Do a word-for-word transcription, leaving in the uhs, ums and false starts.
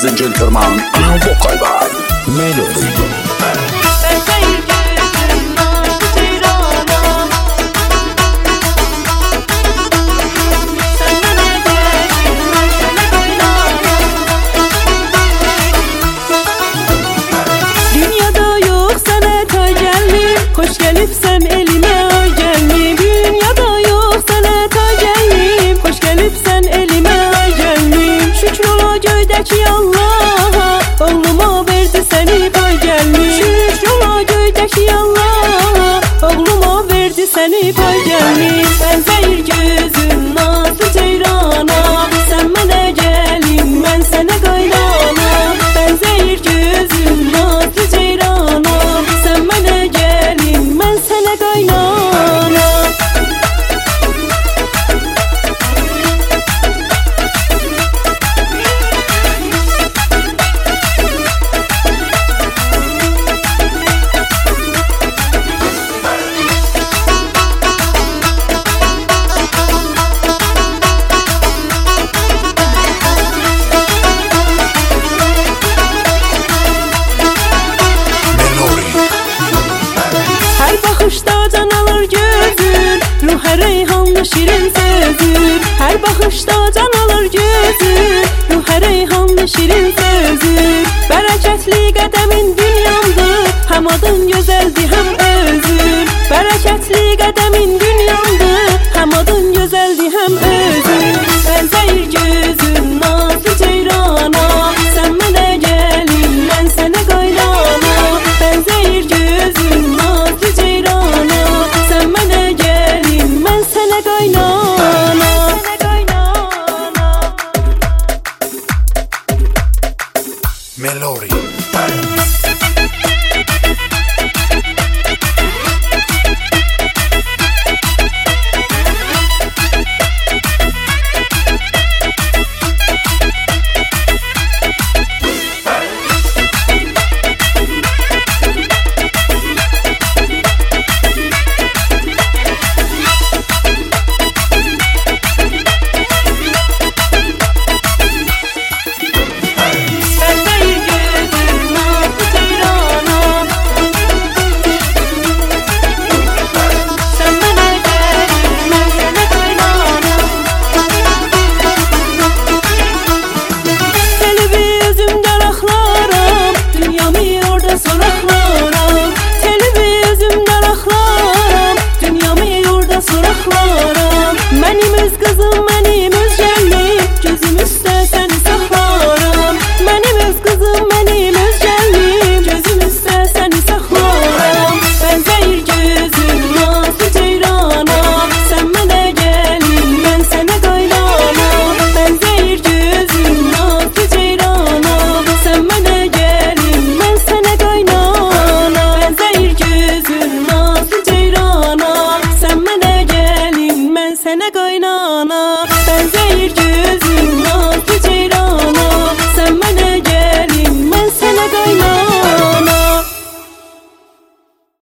ladies and gentlemen, and vocal by Melody. Hoş gelipsen elime ay geldim. Dünyada yok sana ta geldim. Hoş gelipsen elime ay geldim. Şükür ola göydeki Allah'a, oğluma verdi seni pay geldim. Şükür ola göydeki Allah'a, oğluma verdi seni pay geldim. Ben zehir gözün nazlı ceyrana, sen bana gelin ben sana qaynana. Ben zehir gözün nazlı ceyrana, sen bana gelin ben sana qaynana. Bakışta can alır gözün, ruha reyhanlı şirin sözün. Her bakışta can alır gözün, ruha reyhanlı şirin sözün. Bereketli qədemin dünyamdı, hem adın güzeldi hem özün. Bereketli qədemin dünyamdı, hem adın güzeldi hem özün. Ben zehir gözün nazlı ceyrana, sen bana gelin ben sana qaynana. Ben zehir gözün nazlı ceyrana, sen bana gelin ben sana qaynana. Melody. Mənim öz qızım, mənim öz gəlim, gözüm üstə səni saxlaram. Mənim öz qızım, mənim öz gəlim, gözüm üstə səni saxlaram. Ben zehir gözüm nazlı ceyrana, sen mənə gəlin mən sənə qaynana. Ben zehir gözüm nazlı ceyrana, sen mənə gəlin mən sənə qaynana. Ben zehir gözüm nazlı ceyrana, sen mənə gəlin mən sənə qaynana.